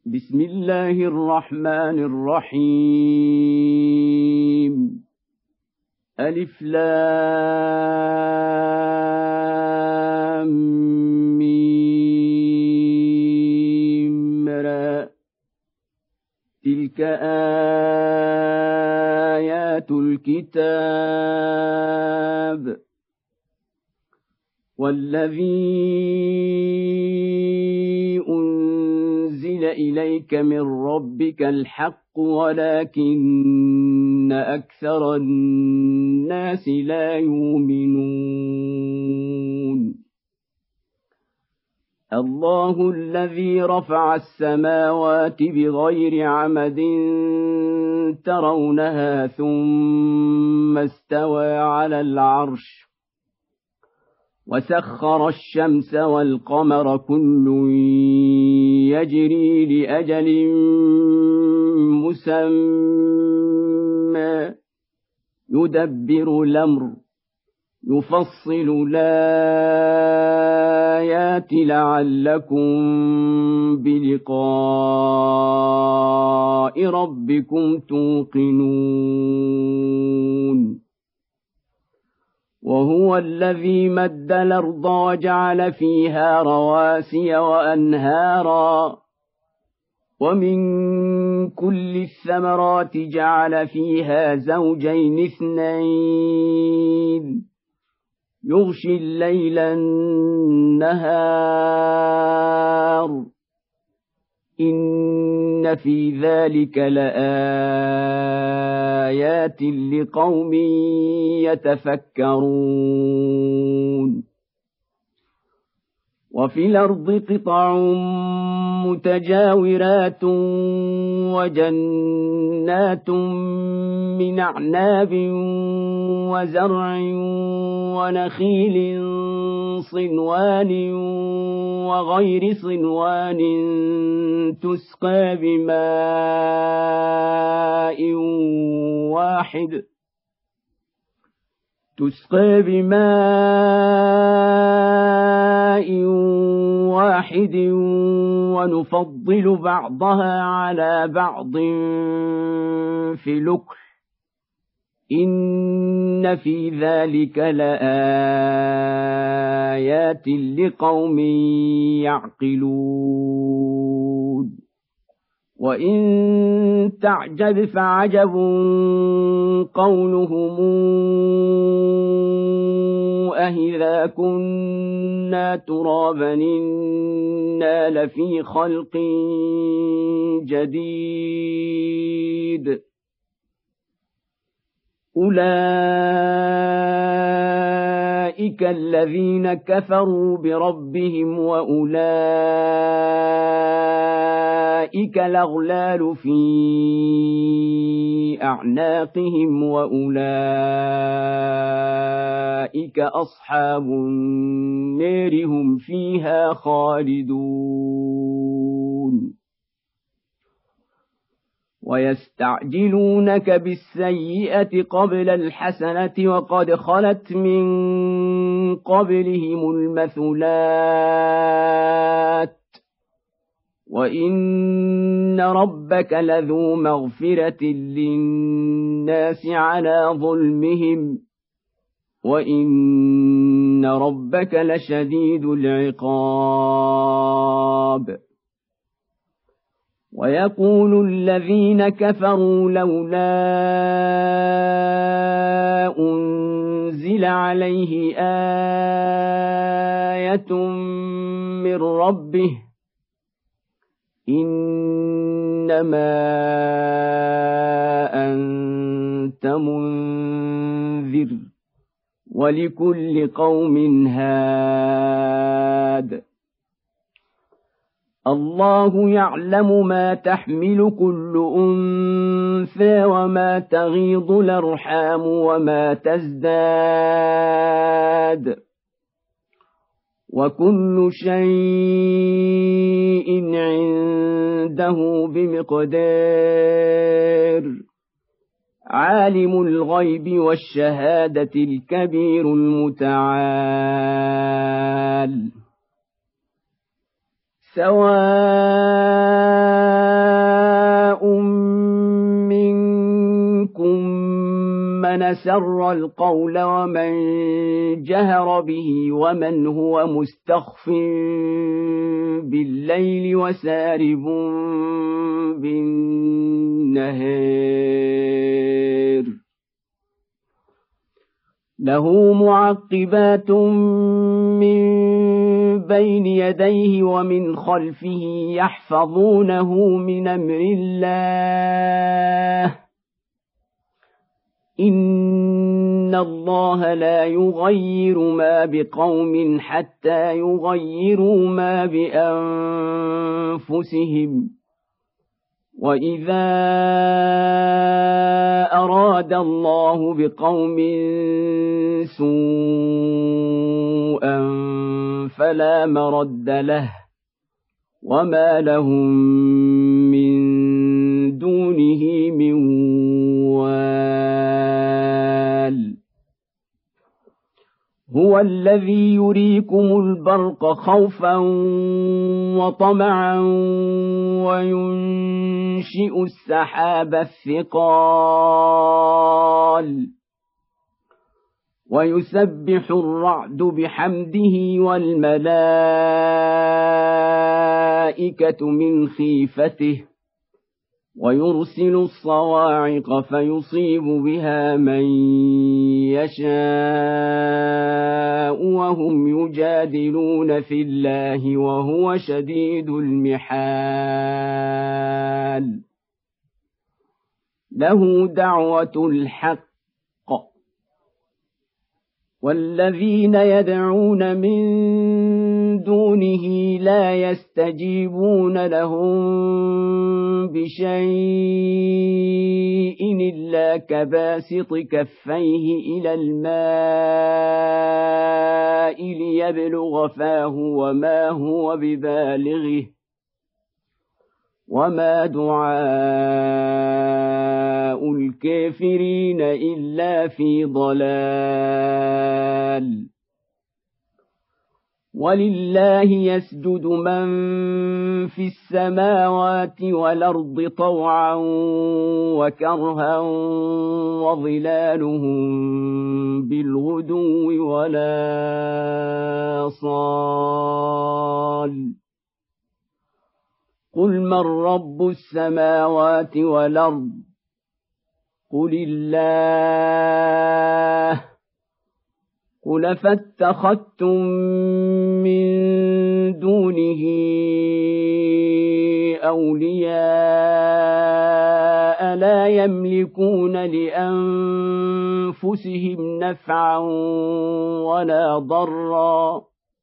بسم الله الرحمن الرحيم ألف لام ميم را تلك آيات الكتاب والذي أنزل إليك من ربك الحق ولكن أكثر الناس لا يؤمنون الله الذي رفع السماوات بغير عمد ترونها ثم استوى على العرش وسخر الشمس والقمر كل يجري لأجل مسمى يدبر الأمر يفصل الآيات لعلكم بلقاء ربكم توقنون وهو الذي مد الأرض وجعل فيها رواسي وأنهارا ومن كل الثمرات جعل فيها زوجين اثنين يغشي الليل النهار إن في ذلك لآيات لقوم يتفكرون وفي الأرض قطع متجاورات وجنات من أعناب وزرع ونخيل صنوان وغير صنوان تسقى بماء واحد ونفضل بعضها على بعض في الأكل إن في ذلك لآيات لقوم يعقلون وإن تعجب فعجب قولهم أإذا كنا ترابا إنا لفي خلق جديد أولئك الذين كفروا بربهم وأولئك الأغلال في أعناقهم وأولئك أصحاب النار هم فيها خالدون ويستعجلونك بالسيئة قبل الحسنة وقد خلت من قبلهم المثلات وإن ربك لذو مغفرة للناس على ظلمهم وإن ربك لشديد العقاب ويقول الذين كفروا لولا أنزل عليه آية من ربه إنما أنت منذر ولكل قوم هاد الله يعلم ما تحمل كل أنثى وما تغيض الأرحام وما تزداد وكل شيء عنده بمقدار عالم الغيب والشهادة الكبير المتعال سواء من أسر القول ومن جهر به ومن هو مستخف بالليل وسارب بالنهار له معقبات من بين يديه ومن خلفه يحفظونه من أمر الله إن الله لا يغير ما بقوم حتى يغيروا ما بأنفسهم وإذا أراد الله بقوم سوءا فلا مرد له وما لهم من دونه من وال هو الذي يريكم البرق خوفا وطمعا وينشئ السحاب الثقال ويسبح الرعد بحمده والملائكة من خيفته ويرسل الصواعق فيصيب بها من يشاء وهم يجادلون في الله وهو شديد المحال له دعوة الحق والذين يدعون من دونه لا يستجيبون لهم بشيء إلا كباسط كفيه إلى الماء ليبلغ فاه وما هو ببالغه وما دعاء الكافرين إلا في ضلال ولله يسجد من في السماوات والأرض طوعا وكرها وظلالهم بالغدو ولا صال قل من رب السماوات والأرض قل الله قل فاتخذتم من دونه أولياء لا يملكون لأنفسهم نفعا ولا ضرا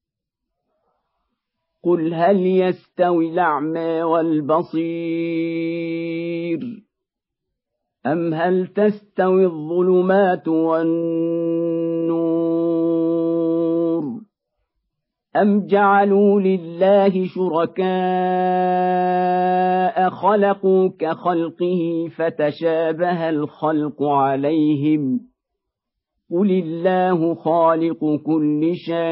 قل هل يستوي الأعمى والبصير أم هل تستوي الظلمات والنور أم جعلوا لله شركاء خلقوا كخلقه فتشابه الخلق عليهم قل الله خالق كل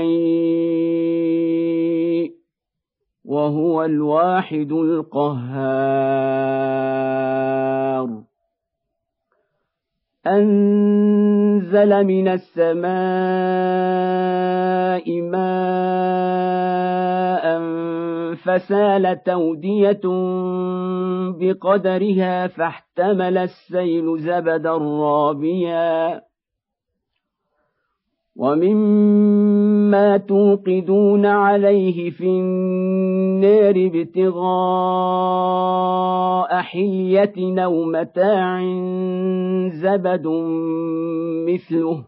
شيء وهو الواحد القهار أنزل من السماء ماء فسالت أودية بقدرها فاحتمل السيل زبدا رابيا ومما توقدون عليه في النار ابتغاء حلية أو متاع زبد مثله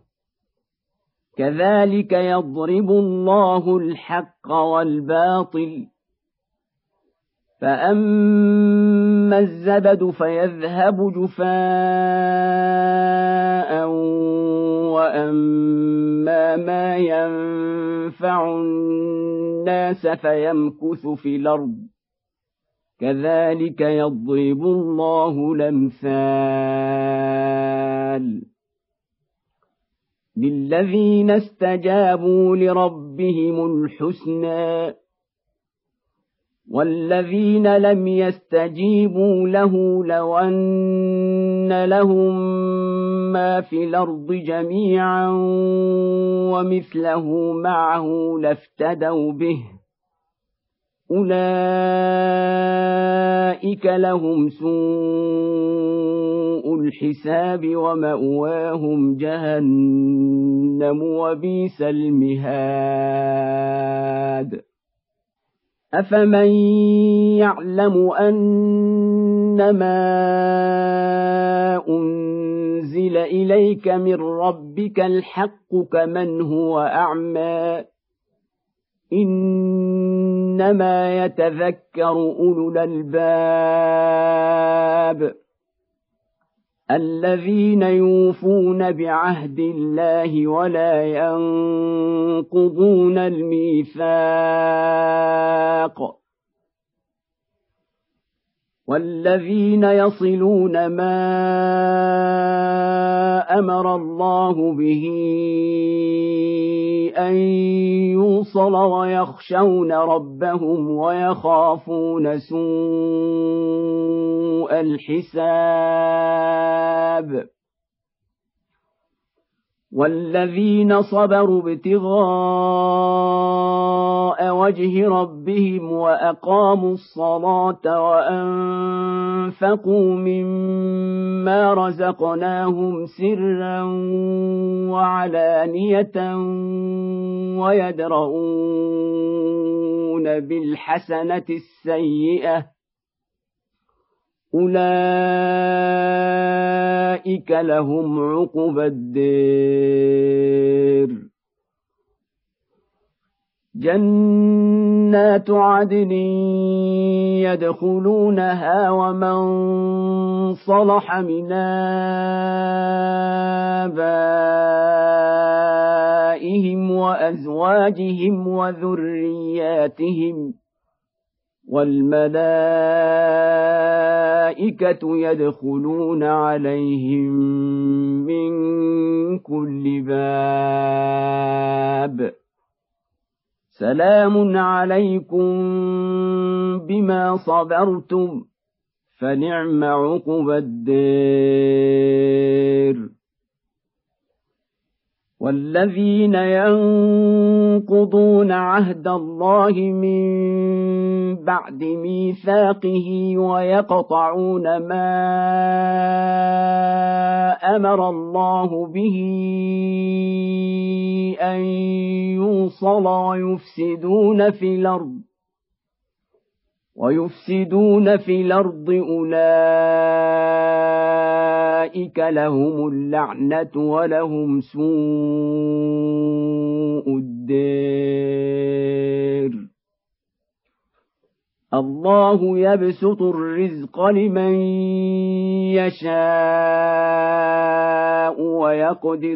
كذلك يضرب الله الحق والباطل فأما الزبد فيذهب جفاء وأما ما ينفع الناس فيمكث في الأرض كذلك يضرب الله الأمثال للذين استجابوا لربهم الحسنى والذين لم يستجيبوا له لو أن لهم ما في الأرض جميعا ومثله معه لافتدوا به أولئك لهم سوء الحساب ومأواهم جهنم وبئس المهاد أفمن يعلم أنما أنزل إليك من ربك الحق كمن هو أعمى إنما يتذكر أولو الألباب الذين يوفون بعهد الله ولا ينقضون الميثاق والذين يصلون ما أمر الله به أن يوصل ويخشون ربهم ويخافون سوء الحساب والذين صبروا ابتغاء وجه ربهم وأقاموا الصلاة وأنفقوا مما رزقناهم سرا وعلانية ويدرؤون بالحسنة السيئة أولئك لهم عقبى الدار جنات عدن يدخلونها ومن صلح من آبائهم وأزواجهم وذرياتهم والملائكة يدخلون عليهم من كل باب سلام عليكم بما صبرتم فنعم عقبى الدار والذين ينقضون عهد الله من بعد ميثاقه ويقطعون ما أمر الله به أن يوصل ويفسدون في الأرض أولئك لهم اللعنة ولهم سوء الدار الله يبسط الرزق لمن يشاء ويقدر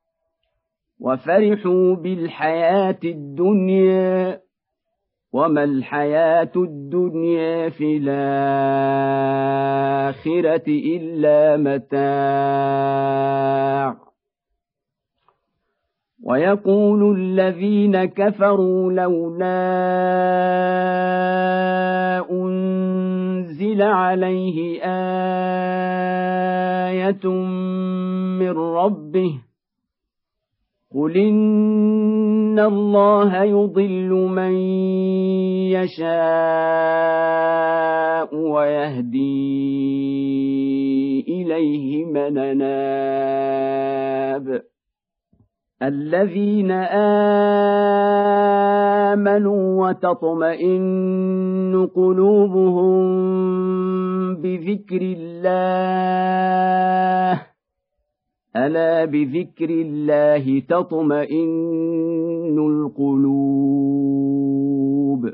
وفرحوا بالحياة الدنيا وما الحياة الدنيا في الآخرة إلا متاع ويقول الذين كفروا لولا أنزل عليه آية من ربه قل إن الله يضل من يشاء ويهدي إليه من أناب الذين آمنوا وتطمئن قلوبهم بذكر الله ألا بذكر الله تطمئن القلوب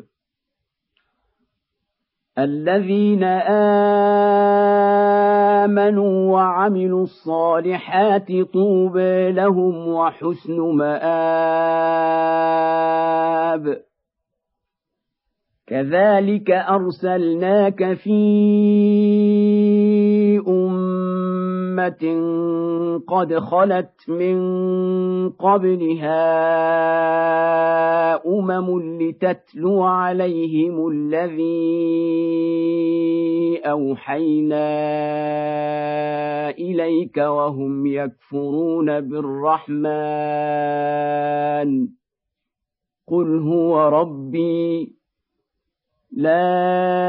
الذين آمنوا وعملوا الصالحات طوبى لهم وحسن مآب كذلك أرسلناك في أمة أمة قد خلت من قبلها لتتلو عليهم الذي أوحينا إليك وهم يكفرون بالرحمن قل هو ربي لا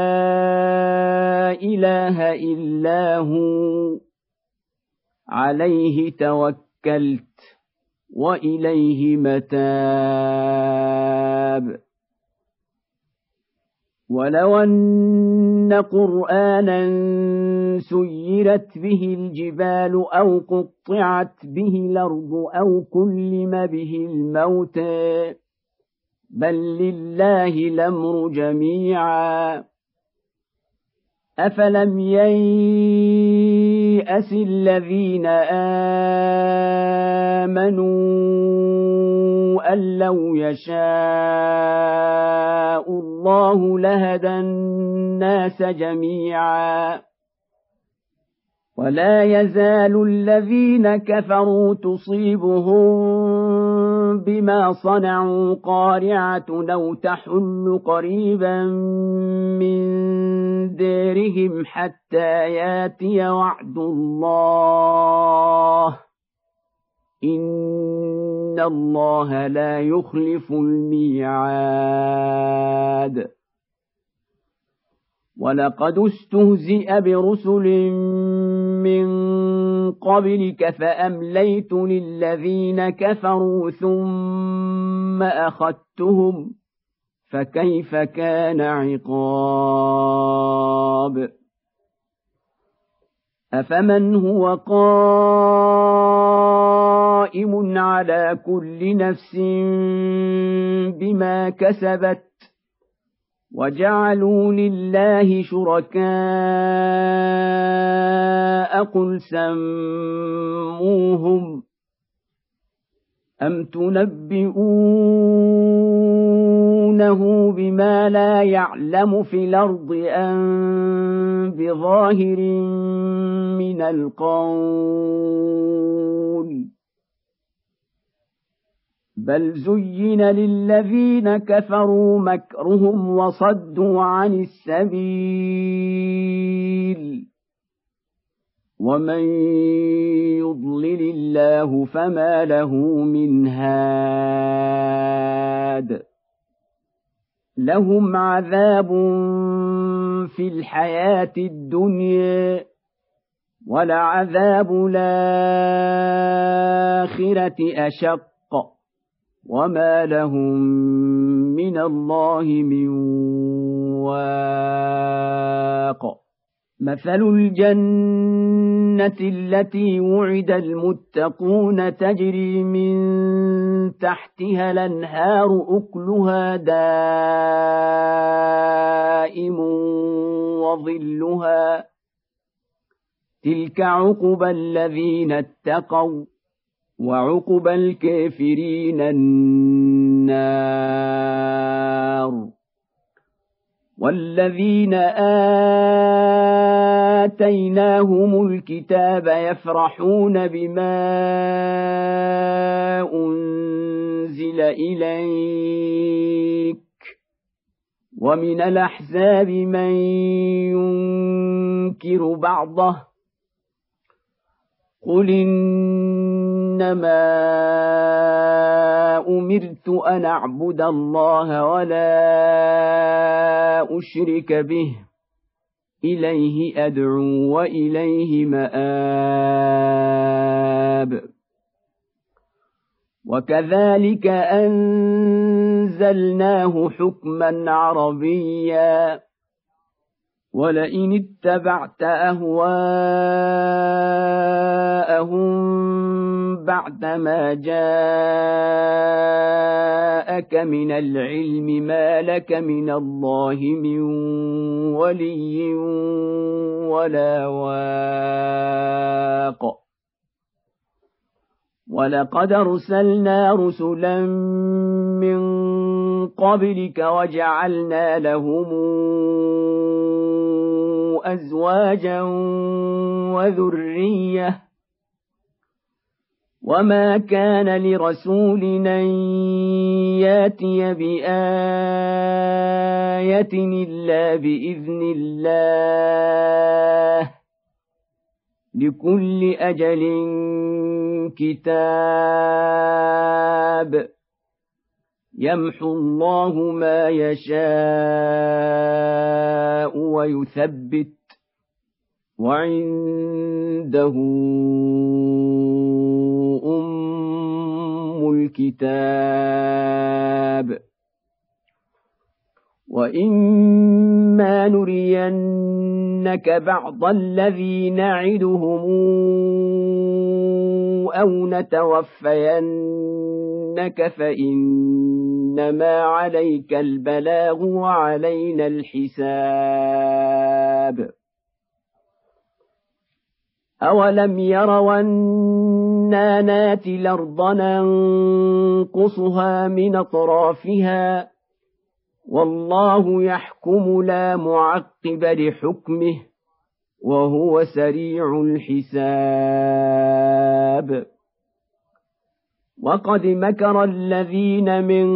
إله إلا هو عليه توكلت وإليه متاب ولو أن قرآنا سيرت به الجبال أو قطعت به الأرض أو كلم به الموتى بل لله الأمر جميعا أفلم ييأس الذين آمنوا أن لو يشاء الله لهدى الناس جميعا ولا يزال الذين كفروا تصيبهم بما صنعوا قارعة أو تحل قريبا من ديرهم حتى ياتي وعد الله إن الله لا يخلف الميعاد ولقد استهزئ برسل من قبلك فأمليت للذين كفروا ثم أخذتهم فكيف كان عقاب أفمن هو قائم على كل نفس بما كسبت وجعلوا لله شركاء قل سموهم أم تنبئونه بما لا يعلم في الأرض أم بظاهر من القول بل زين للذين كفروا مكرهم وصدوا عن السبيل ومن يضلل الله فما له من هاد لهم عذاب في الحياة الدنيا ولعذاب الآخرة أشق وما لهم من الله من واق مثل الجنة التي وعد المتقون تجري من تحتها الأنهار أكلها دائم وظلها تلك عقبى الذين اتقوا وعقبى الكافرين النار والذين آتيناهم الكتاب يفرحون بما أنزل إليك ومن الأحزاب من ينكر بعضه قل إنما أمرت أن أعبد الله ولا أشرك به إليه أدعو وإليه مآب وكذلك أنزلناه حكما عربيا ولئن اتبعت أهواءهم بعدما جاءك من العلم ما لك من الله من ولي ولا واق ولقد أرسلنا رسلا من قبلك وجعلنا لهم أزواجا وذرية وما كان لرسول أن ياتي بآية إلا بإذن الله لكل أجل كتاب يمحو الله ما يشاء ويثبت وعنده أم الكتاب وإما نرينك بعض الذي نعدهم أو نتوفينك فإنما عليك البلاغ وعلينا الحساب أولم يروا أنا ناتي الأرض ننقصها من أطرافها والله يحكم لا معقب لحكمه وهو سريع الحساب وقد مكر الذين من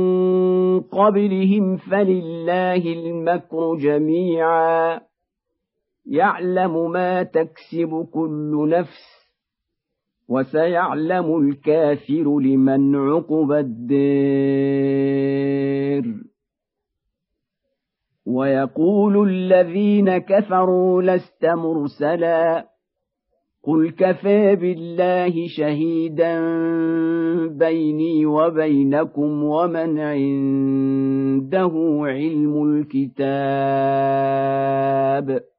قبلهم فلله المكر جميعا يعلم ما تكسب كل نفس وسيعلم الكافر لمن عقبى الدار ويقول الذين كفروا لست مرسلا قل كفى بالله شهيدا بيني وبينكم ومن عنده علم الكتاب